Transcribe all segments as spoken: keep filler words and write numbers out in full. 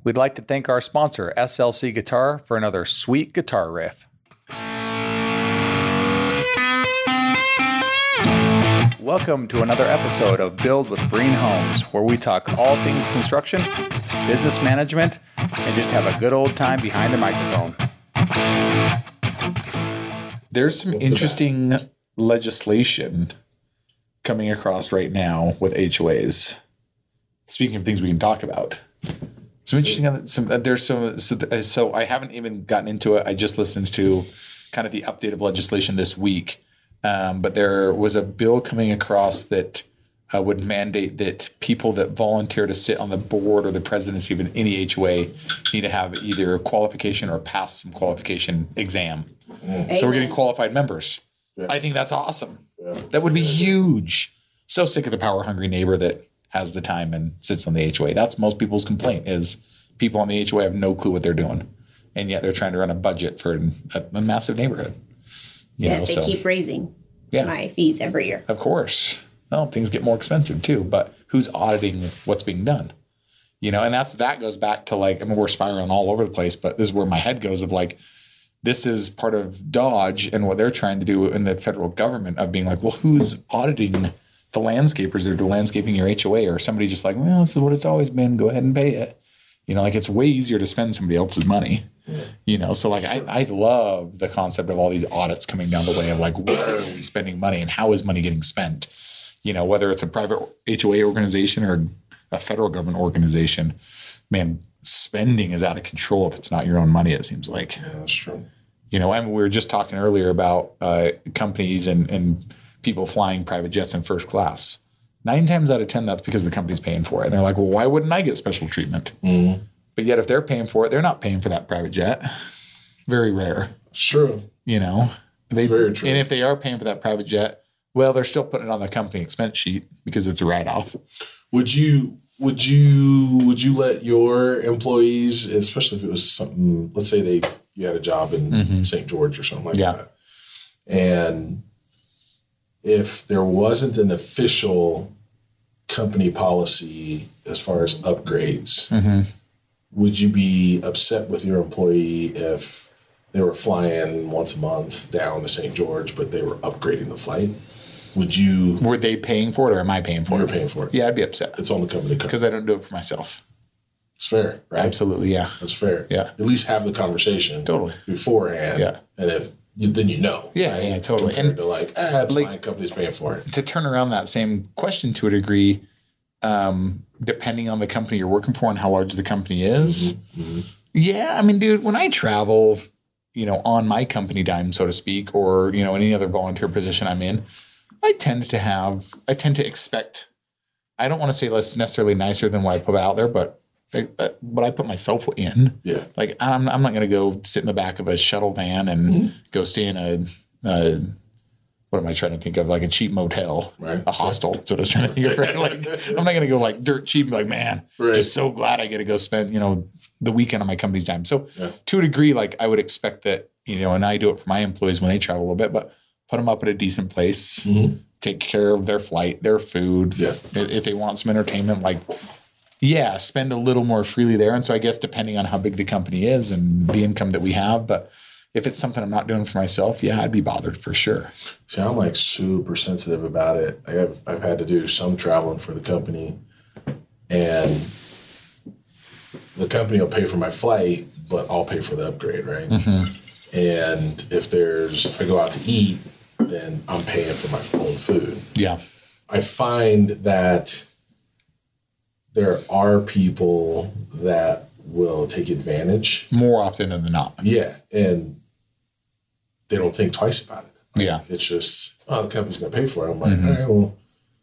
We'd like to thank our sponsor, S L C Guitar, for another sweet guitar riff. Welcome to another episode of Build with Breen Homes, where we talk all things construction, business management, and just have a good old time behind the microphone. There's some What's interesting that? legislation coming across right now with H O As. Speaking of things we can talk about. Some interesting, some, there's some, so, so I haven't even gotten into it. I just listened to kind of the update of legislation this week. Um, but there was a bill coming across that uh, would mandate that people that volunteer to sit on the board or the presidency of any H O A need to have either a qualification or pass some qualification exam. Mm. So we're getting qualified members. Yeah. I think that's awesome. Yeah. That would be huge. So sick of the power-hungry neighbor that has the time and sits on the H O A. That's most people's complaint is people on the H O A have no clue what they're doing. And yet they're trying to run a budget for a, a massive neighborhood. You yeah, know, they so. keep raising yeah. my fees every year. Of course. Well, things get more expensive too, but who's auditing what's being done? You know, and that's that goes back to like, I mean, we're spiraling all over the place, but this is where my head goes of like, this is part of Dodge and what they're trying to do in the federal government of being like, well, who's auditing the landscapers that are landscaping your H O A, or somebody just like, well, this is what it's always been. Go ahead and pay it. You know, like it's way easier to spend somebody else's money. Yeah. You know, so like I, I love the concept of all these audits coming down the way of like, where are we spending money and how is money getting spent? You know, whether it's a private H O A organization or a federal government organization, man, spending is out of control if it's not your own money, it seems like. Yeah, that's true. You know, and we were just talking earlier about uh, companies and, and people flying private jets in first class. Nine times out of ten, that's because the company's paying for it. And they're like, well, why wouldn't I get special treatment? Mm-hmm. But yet if they're paying for it, they're not paying for that private jet. Very rare. True. You know, they, very true. And if they are paying for that private jet, well, they're still putting it on the company expense sheet because it's a write-off. Would you, would you, would you let your employees, especially if it was something, let's say they, you had a job in mm-hmm. Saint George or something like yeah. that. And if there wasn't an official company policy as far as upgrades, mm-hmm. would you be upset with your employee if they were flying once a month down to Saint George, but they were upgrading the flight? Would you... Were they paying for it or am I paying for You're it? You're paying for it. Yeah, I'd be upset. It's on the company. Because I don't do it for myself. It's fair, right? Absolutely, yeah. That's fair. Yeah. At least have the conversation totally beforehand. Yeah. And if you, then you know. Yeah, right? yeah, totally. Compared and to like, ah, it's like, fine, company's paying for it. To turn around that same question to a degree, um, depending on the company you're working for and how large the company is. Mm-hmm. Mm-hmm. Yeah, I mean, dude, when I travel, you know, on my company dime, so to speak, or, you know, any other volunteer position I'm in, I tend to have, I tend to expect, I don't want to say less necessarily nicer than what I put out there, but uh, what I put myself in. Yeah. Like, I'm, I'm not going to go sit in the back of a shuttle van and mm-hmm. go stay in a, a, what am I trying to think of? Like a cheap motel, right. a hostel. That's what I was trying to think of. Right? Like, I'm not going to go like dirt cheap and be like, man, right. just so glad I get to go spend, you know, the weekend on my company's dime. So yeah. to a degree, like I would expect that, you know, and I do it for my employees when they travel a little bit, but put them up at a decent place, mm-hmm. take care of their flight, their food. Yeah. If they want some entertainment, like, yeah, spend a little more freely there. And so I guess depending on how big the company is and the income that we have, but if it's something I'm not doing for myself, yeah, I'd be bothered for sure. See, I'm like super sensitive about it. I have, I've had to do some traveling for the company, and the company will pay for my flight, but I'll pay for the upgrade, right? Mm-hmm. And if there's, if I go out to eat, then I'm paying for my own food. Yeah. I find that there are people that will take advantage. More often than not. Yeah. And they don't think twice about it. Yeah. It's just, oh, the company's going to pay for it. I'm like, mm-hmm. all right, well,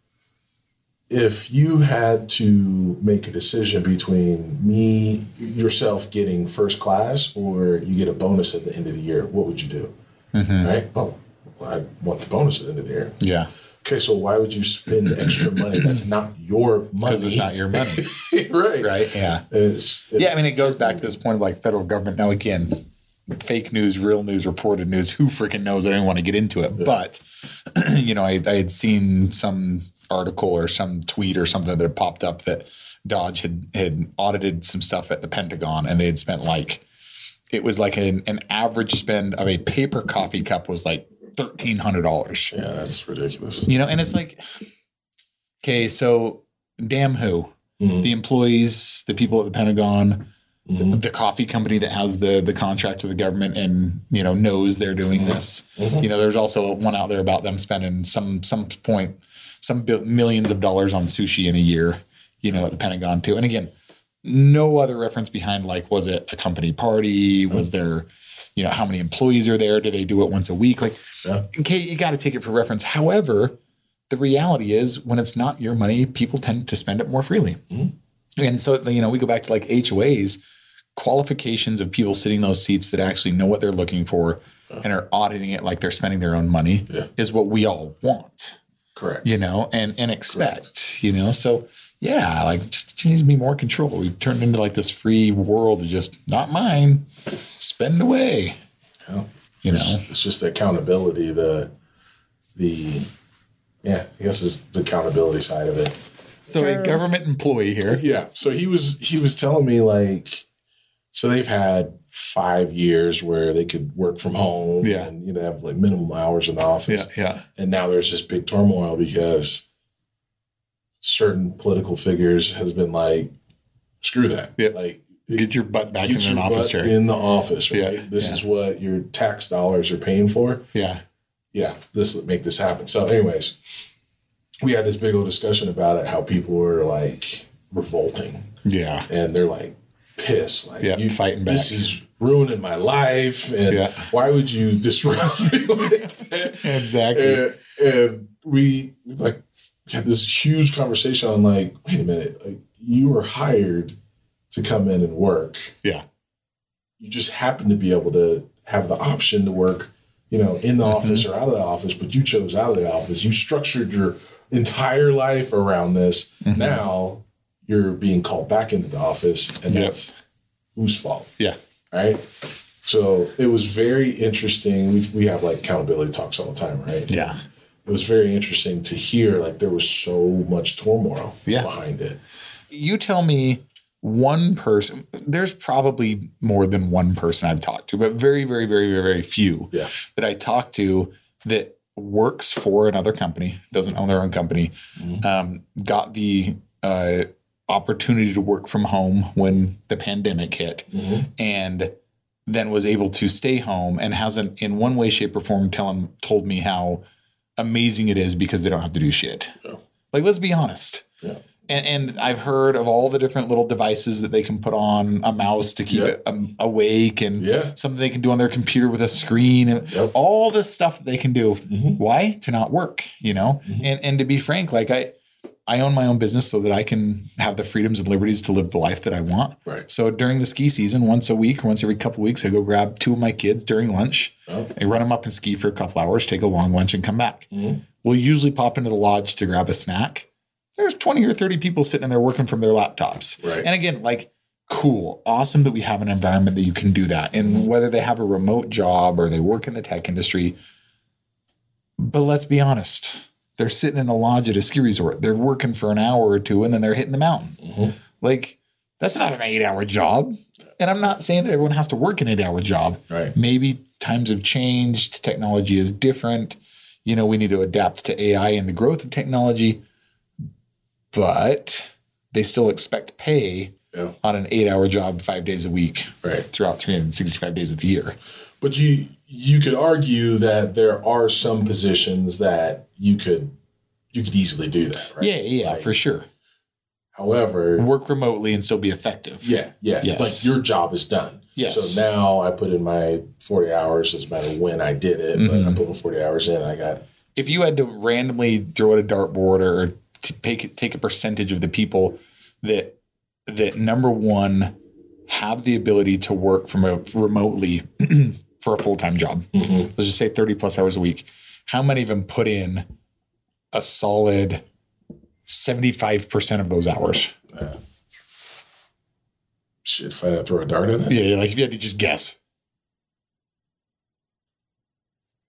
if you had to make a decision between me, yourself getting first class, or you get a bonus at the end of the year, what would you do? Mm-hmm. Right? Oh, well, I want the bonus at the end of the year. Yeah. Okay, so why would you spend extra money that's not your money? Because it's not your money. Right. Right, yeah. It's, it's yeah, I mean, it goes back to this point of like federal government. Now, again, fake news, real news, reported news, who freaking knows? I don't want to get into it. Yeah. But, you know, I, I had seen some article or some tweet or something that had popped up that Dodge had had audited some stuff at the Pentagon, and they had spent like it was like an, an average spend of a paper coffee cup was like thirteen hundred dollars. Yeah, that's ridiculous. You know, and it's like, okay, so damn who? Mm-hmm. The employees, the people at the Pentagon, mm-hmm. the, the coffee company that has the the contract with the government and, you know, knows they're doing mm-hmm. this. Mm-hmm. You know, there's also one out there about them spending some some point, some millions of dollars on sushi in a year, you know, at the Pentagon too. And again, no other reference behind, like, was it a company party? Mm-hmm. Was there, you know, how many employees are there? Do they do it once a week? Like, yeah. okay, you got to take it for reference. However, the reality is when it's not your money, people tend to spend it more freely. Mm-hmm. And so, you know, we go back to like H O As, qualifications of people sitting in those seats that actually know what they're looking for yeah. and are auditing it like they're spending their own money yeah. is what we all want. Correct. You know, and, and expect, Correct. you know, so yeah, like just, just needs to be more control. We've turned into like this free world of just not mine, spend away. Yeah. You it's, know, it's just the accountability, the, the, yeah, I guess is the accountability side of it. So a government employee here. Yeah. So he was he was telling me like, so they've had five years where they could work from home yeah. and, you know, have like minimum hours in the office. Yeah. Yeah. And now there's this big turmoil because certain political figures has been like, screw that. Yeah. Like, get your butt back in an office chair. In the office, right? Yeah. This yeah. is what your tax dollars are paying for. Yeah. Yeah. This make this happen. So anyways, we had this big old discussion about it, how people were like revolting. Yeah. And they're like pissed. Like, yeah, you, fighting back. This is ruining my life. And yeah. why would you disrupt me like that? Exactly. And, and we like had this huge conversation on like, wait a minute, like you were hired to come in and work. Yeah. You just happen to be able to have the option to work, you know, in the mm-hmm. office or out of the office, but you chose out of the office. You structured your entire life around this. Mm-hmm. Now you're being called back into the office, and yep. that's whose fault? Yeah. Right. So it was very interesting. We we have like accountability talks all the time, right? Yeah. It was very interesting to hear like there was so much turmoil yeah. behind it. You tell me one person, there's probably more than one person I've talked to, but very, very, very, very, very few yeah. that I talk to that works for another company, doesn't own their own company, mm-hmm. um, got the uh, opportunity to work from home when the pandemic hit, mm-hmm. and then was able to stay home and hasn't in one way, shape, or form tell him, told me how amazing it is because they don't have to do shit. Yeah. Like, let's be honest. Yeah. And, and I've heard of all the different little devices that they can put on a mouse to keep yep. it um, awake, and yeah. something they can do on their computer with a screen, and yep. all this stuff that they can do. Mm-hmm. Why? To not work, you know? Mm-hmm. And and to be frank, like I, I own my own business so that I can have the freedoms and liberties to live the life that I want. Right. So during the ski season, once a week or once every couple of weeks, I go grab two of my kids during lunch. Oh. I run them up and ski for a couple hours, take a long lunch, and come back. Mm-hmm. We'll usually pop into the lodge to grab a snack. There's twenty or thirty people sitting in there working from their laptops. Right. And again, like, cool, awesome that we have an environment that you can do that. And mm-hmm. whether they have a remote job or they work in the tech industry, but let's be honest, they're sitting in a lodge at a ski resort. They're working for an hour or two and then they're hitting the mountain. Mm-hmm. Like, that's not an eight hour job. And I'm not saying that everyone has to work an eight hour job. Right. Maybe times have changed. Technology is different. You know, we need to adapt to A I and the growth of technology. But they still expect pay yeah. on an eight-hour job five days a week right. throughout three hundred sixty-five days of the year. But you you could argue that there are some positions that you could you could easily do that, right? Yeah, yeah, like, for sure. However, work remotely and still be effective. Yeah, yeah. Yes. Like your job is done. Yes. So now I put in my forty hours. Doesn't matter when I did it, mm-hmm. but I put my forty hours in. I got. If you had to randomly throw at a dartboard or to take take a percentage of the people that that number one have the ability to work from a remotely for a full time job. Mm-hmm. Let's just say thirty plus hours a week. How many of them put in a solid seventy-five percent of those hours? Uh, shit, if I had to throw a dart at it? Yeah, like if you had to just guess.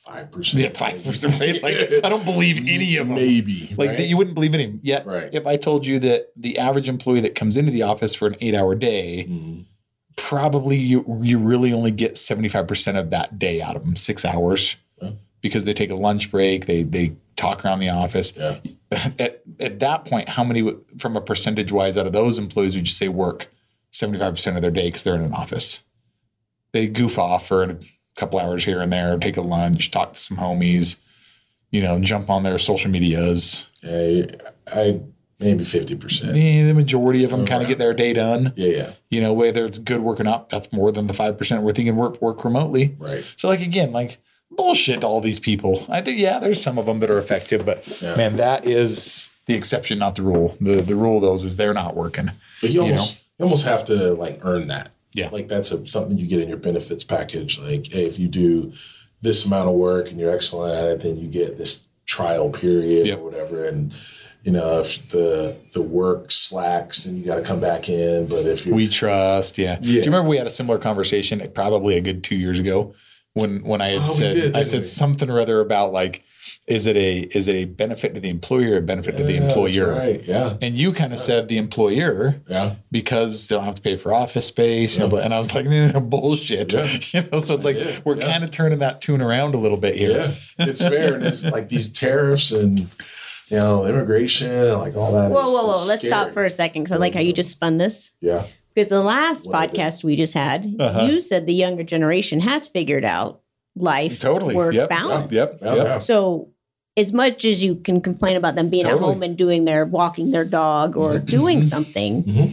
five percent. Yeah, five percent. Right? Like, I don't believe any of them. Maybe. Like, right? that you wouldn't believe any of them. Yet, right. if I told you that the average employee that comes into the office for an eight-hour day, mm-hmm. probably you you really only get seventy-five percent of that day out of them, six hours, yeah. because they take a lunch break, they they talk around the office. Yeah. At, at that point, how many, from a percentage-wise, out of those employees would you say work seventy-five percent of their day because they're in an office? They goof off for a couple hours here and there, take a lunch, talk to some homies, you know, jump on their social medias. I, I maybe fifty percent. Yeah, the majority of them kind of get their day done. Yeah, yeah. You know, whether it's good work or not, that's more than the five percent we're thinking work work remotely. Right. So, like, again, like, bullshit to all these people. I think, yeah, there's some of them that are effective, but, yeah. man, that is the exception, not the rule. The the rule of those is they're not working. But you, you almost, you almost have to, like, earn that. Yeah. Like, that's a, something you get in your benefits package. Like, hey, if you do this amount of work and you're excellent at it, then you get this trial period yep. or whatever. And, you know, if the the work slacks, then you got to come back in. But if you We trust, yeah. yeah. Do you remember we had a similar conversation probably a good two years ago when when I had oh, said did, I said we? something or other about, like, is it a is it a benefit to the employer or a benefit yeah, to the employer? That's right. Yeah. And you kind of yeah. said the employer, yeah, because they don't have to pay for office space. Yeah. You know, and I was like, no, no, bullshit. Yeah. You know, so it's like yeah. we're yeah. kind of turning that tune around a little bit here. Yeah, it's fair. And it's like these tariffs and, you know, immigration, like all that. Whoa, is, whoa, whoa! is Let's scary. stop for a second because I like how you just spun this. Yeah. Because the last what podcast we just had, uh-huh. you said the younger generation has figured out life, totally. work yep. balance. Yep. Yep. yep. So, as much as you can complain about them being totally. at home and doing their walking their dog or doing something, mm-hmm.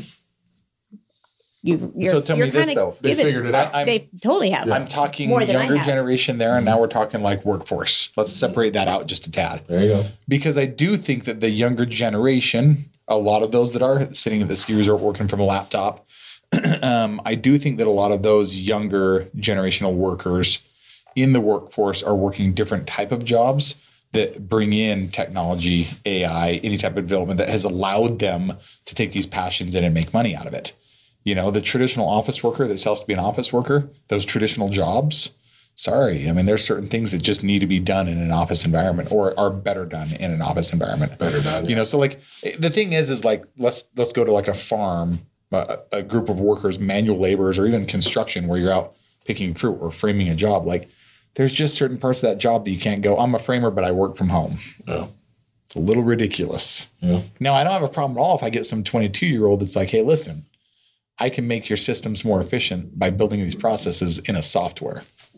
you, you're, so tell you're me this though, they figured it out. I'm, they totally have. I'm talking younger generation there, and now we're talking like workforce. Let's separate that out just a tad. There you go. Because I do think that the younger generation, a lot of those that are sitting at the ski resort working from a laptop, um, I do think that a lot of those younger generational workers in the workforce are working different type of jobs that bring in technology, A I, any type of development that has allowed them to take these passions in and make money out of it. You know, the traditional office worker that sells to be an office worker, those traditional jobs, sorry. I mean, there's certain things that just need to be done in an office environment or are better done in an office environment. Better done. You yeah. know, so like the thing is, is like, let's, let's go to like a farm, a, a group of workers, manual laborers, or even construction where you're out picking fruit or framing a job. Like, there's just certain parts of that job that you can't go, I'm a framer, but I work from home. Yeah. It's a little ridiculous. Yeah. Now, I don't have a problem at all if I get some twenty-two-year-old that's like, hey, listen, I can make your systems more efficient by building these processes in a software.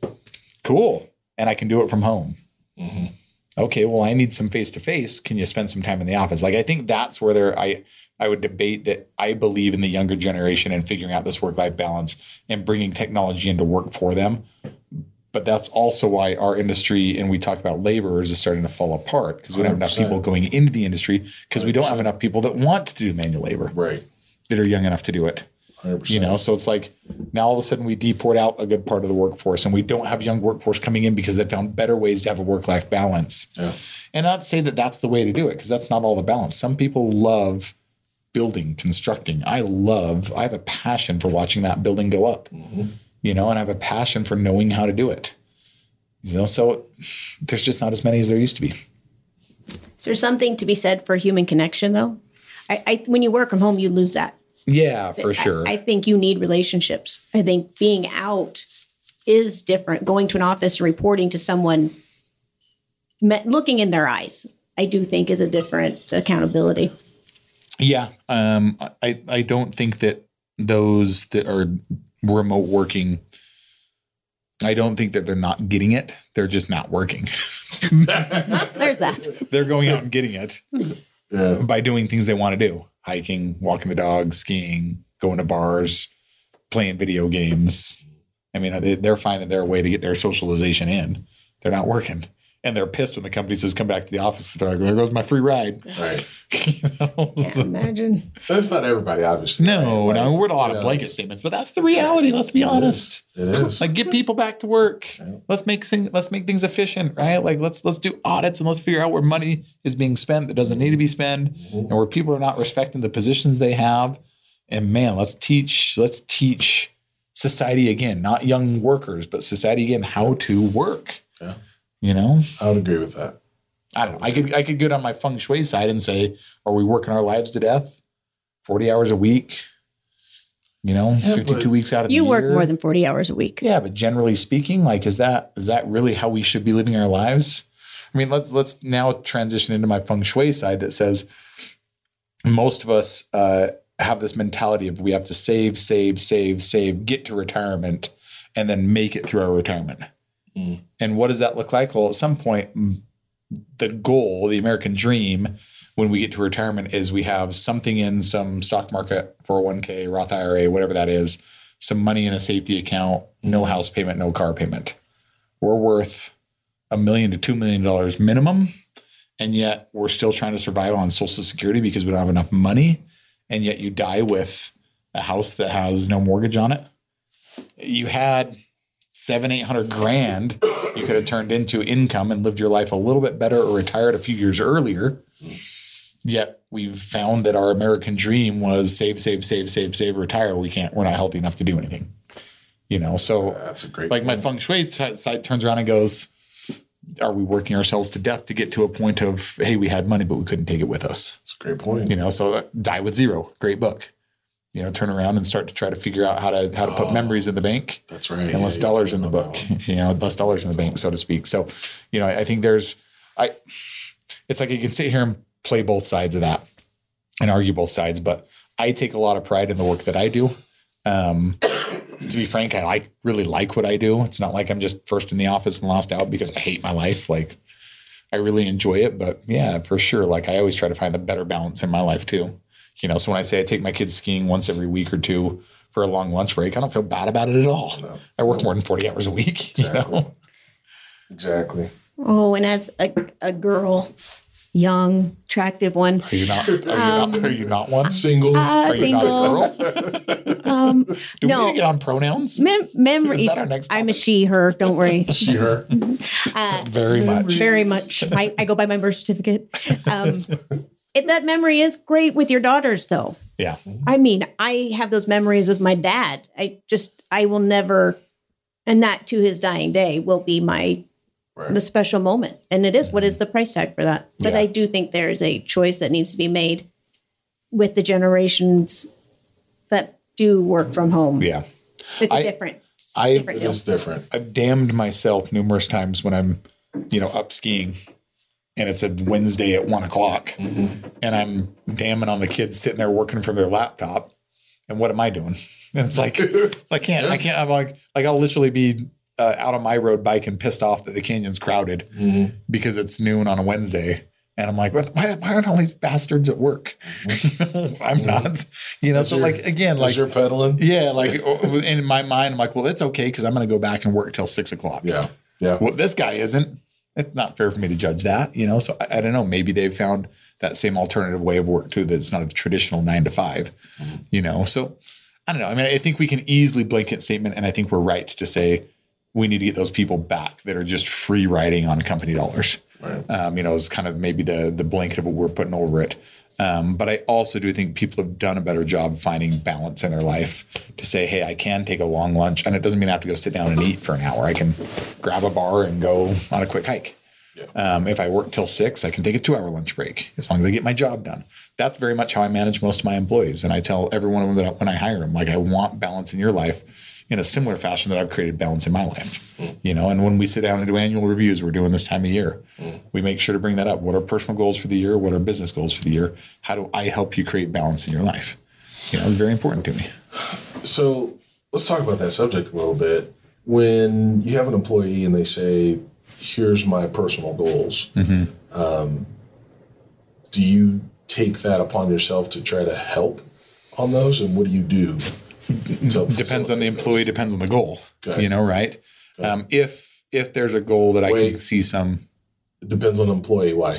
Cool. And I can do it from home. Mm-hmm. Okay, well, I need some face-to-face. Can you spend some time in the office? Like, I think that's where there, I, I would debate that I believe in the younger generation and figuring out this work-life balance and bringing technology into work for them. But that's also why our industry, and we talk about laborers, is starting to fall apart because we don't have enough people going into the industry because we don't have enough people that want to do manual labor. Right. That are young enough to do it. one hundred percent. You know, so it's like now all of a sudden we deport out a good part of the workforce and we don't have young workforce coming in because they found better ways to have a work-life balance. Yeah. And not to say that that's the way to do it because that's not all the balance. Some people love building, constructing. I love, I have a passion for watching that building go up. Mm-hmm. You know, and I have a passion for knowing how to do it. You know, so there's just not as many as there used to be. Is there something to be said for human connection, though? I, I when you work from home, you lose that. Yeah, for sure. I, I think you need relationships. I think being out is different. Going to an office and reporting to someone, looking in their eyes, I do think is a different accountability. Yeah, um, I I don't think that those that are remote working, I don't think that they're not getting it. They're just not working. There's that. They're going out and getting it yeah. by doing things they want to do. Hiking, walking the dog, skiing, going to bars, playing video games. I mean, they're finding their way to get their socialization in. They're not working. And they're pissed when the company says, come back to the office. They're like, there goes my free ride. Right. You know? Can't so, imagine. That's not everybody, obviously. No, right? no, we're in a lot of blanket statements, but that's the reality. Let's be it honest. Is. It is. Like, get people back to work. Right. Let's make things, let's make things efficient, right? Like, let's let's do audits and let's figure out where money is being spent that doesn't need to be spent, mm-hmm. and where people are not respecting the positions they have. And man, let's teach, let's teach society again, not young workers, but society again, how to work. Yeah. You know, I would agree with that. I don't know. I could I could go down my feng shui side and say, are we working our lives to death? forty hours a week, you know, yeah, fifty-two weeks out of the year. You work more than forty hours a week. Yeah, but generally speaking, like, is that is that really how we should be living our lives? I mean, let's let's now transition into my feng shui side that says most of us uh, have this mentality of we have to save, save, save, save, get to retirement, and then make it through our retirement. Mm. And what does that look like? Well, at some point, the goal, the American dream, when we get to retirement is we have something in some stock market, four oh one k, Roth I R A, whatever that is, some money in a safety account, no house payment, no car payment. We're worth a million to two million dollars minimum. And yet we're still trying to survive on Social Security because we don't have enough money. And yet you die with a house that has no mortgage on it. You had seven, eight hundred grand you could have turned into income and lived your life a little bit better or retired a few years earlier. Yet we've found that our American dream was save, save, save, save, save, retire. We can't, we're not healthy enough to do anything, you know? So yeah, that's a great like point. My feng shui side turns around and goes, are we working ourselves to death to get to a point of, hey, we had money, but we couldn't take it with us? That's a great point. You know, so uh, Die with Zero, great book. You know, turn around and start to try to figure out how to how to put oh, memories in the bank. That's right. And yeah, less dollars in the book. You know, less dollars in the bank, so to speak. So, you know, I, I think there's, I, it's like you can sit here and play both sides of that and argue both sides, but I take a lot of pride in the work that I do. Um, to be frank, I like really like what I do. It's not like I'm just first in the office and last out because I hate my life. Like I really enjoy it, but yeah, for sure. Like I always try to find the better balance in my life too. You know, so when I say I take my kids skiing once every week or two for a long lunch break, I don't feel bad about it at all. No. I work more than forty hours a week. Exactly. You know? Exactly. Oh, and as a, a girl, young, attractive one. Are you not? Are you, um, not, are you not one? Single? Uh, are you single. not a girl? um, Do no. we need to get on pronouns? Mem- memories. Is that our next topic? I'm a she, her. Don't worry. She, her. Uh, very much. Very much. I, I go by my birth certificate. Um, it, that memory is great with your daughters, though. Yeah. I mean, I have those memories with my dad. I just, I will never, and that to his dying day will be my Right. the special moment. And it is, what is the price tag for that? But yeah. I do think there is a choice that needs to be made with the generations that do work from home. Yeah. It's a I, different, I, different deal. It's different. I've damned myself numerous times when I'm, you know, up skiing and it's a Wednesday at one o'clock mm-hmm. and I'm damning on the kids sitting there working from their laptop. And what am I doing? And it's like, I can't, I can't, I'm like, like I'll literally be Uh, out on my road bike and pissed off that the canyon's crowded mm-hmm. because it's noon on a Wednesday. And I'm like, why, why aren't all these bastards at work? Mm-hmm. I'm mm-hmm. not, you know, so your, like, again, like you're pedaling. Yeah. Like in my mind, I'm like, well, it's okay. Cause I'm going to go back and work till six o'clock. Yeah. Yeah. Well, this guy isn't, it's not fair for me to judge that, you know? So I, I don't know, maybe they've found that same alternative way of work too, that it's not a traditional nine to five, mm-hmm. you know? So I don't know. I mean, I think we can easily blanket statement. And I think we're right to say, we need to get those people back that are just free riding on company dollars. Right. Um, you know, it's kind of maybe the the blanket of what we're putting over it. Um, but I also do think people have done a better job finding balance in their life to say, hey, I can take a long lunch. And it doesn't mean I have to go sit down and eat for an hour. I can grab a bar and go on a quick hike. Yeah. Um, if I work till six, I can take a two hour lunch break as long as I get my job done. That's very much how I manage most of my employees. And I tell every one of them that when I hire them, like, I want balance in your life in a similar fashion that I've created balance in my life, mm. you know, and when we sit down and do annual reviews, we're doing this time of year, mm. we make sure to bring that up. What are personal goals for the year? What are business goals for the year? How do I help you create balance in your life? You know, it's very important to me. So let's talk about that subject a little bit. When you have an employee and they say, here's my personal goals, mm-hmm. um, do you take that upon yourself to try to help on those? And what do you do? Depends on the employee, those. Depends on the goal, okay. you know, right? Okay. Um, if if there's a goal that Wait, I can see some. It depends on the employee. Why?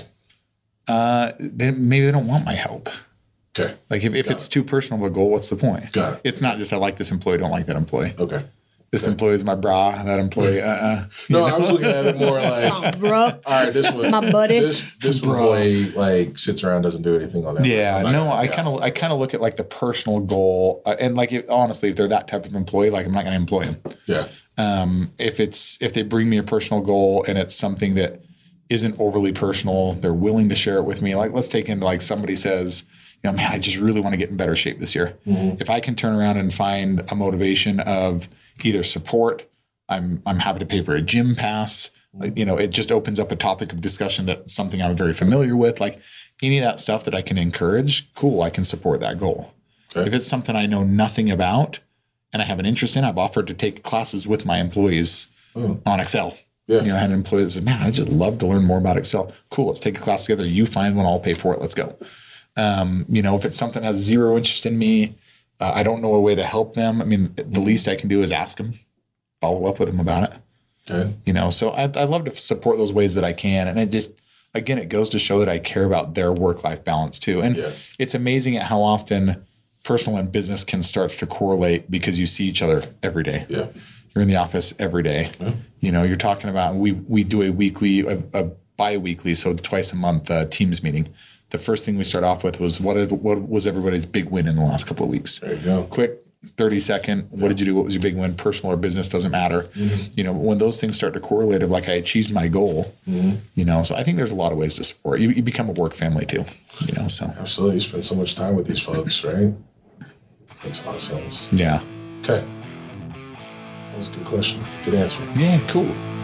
Uh, then maybe they don't want my help. Okay. Like if, if it's it. too personal of a goal, what's the point? Got it. It's not just I like this employee, don't like that employee. Okay. This employee is my bra. That employee, uh, uh No, I was looking at it more like, Oh, bro. all right, this one, My buddy. this this Bro. employee like sits around, doesn't do anything on that. Yeah, I'm not no, gonna I help kind out. of, I kind of look at like the personal goal, uh, and like if, honestly, if they're that type of employee, like I'm not going to employ them. Yeah. Um, if it's if they bring me a personal goal and it's something that isn't overly personal, they're willing to share it with me. Like let's take in like somebody says, you know, man, I just really want to get in better shape this year. Mm-hmm. If I can turn around and find a motivation of either support, I'm I'm happy to pay for a gym pass. Like, you know, it just opens up a topic of discussion that's something I'm very familiar with. Like any of that stuff that I can encourage, cool, I can support that goal. Okay. If it's something I know nothing about and I have an interest in, I've offered to take classes with my employees mm. on Excel. Yeah. You know, I had an employee that said, man, I just love to learn more about Excel. Cool, let's take a class together. You find one, I'll pay for it. Let's go. Um, you know, if it's something that has zero interest in me, uh, I don't know a way to help them. I mean, the mm. least I can do is ask them. Follow up with them about it. Okay. You know, so I, I love to support those ways that I can. And it just, again, it goes to show that I care about their work-life balance too. And yeah. it's amazing at how often personal and business can start to correlate because you see each other every day. Yeah. You're in the office every day. Yeah. You know, you're talking about, we we do a weekly, a, a bi-weekly, so twice a month uh, Teams meeting. The first thing we start off with was what, what was everybody's big win in the last couple of weeks? There you go. Quick, thirty second, what did you do? What was your big win? Personal or business, doesn't matter. Mm-hmm. You know, when those things start to correlate of like I achieved my goal, mm-hmm. you know, so I think there's a lot of ways to support. You, you become a work family too, you know, so. Absolutely. You spend so much time with these folks, right? Makes a lot of sense. Yeah. Okay. That was a good question. Good answer. Yeah, cool.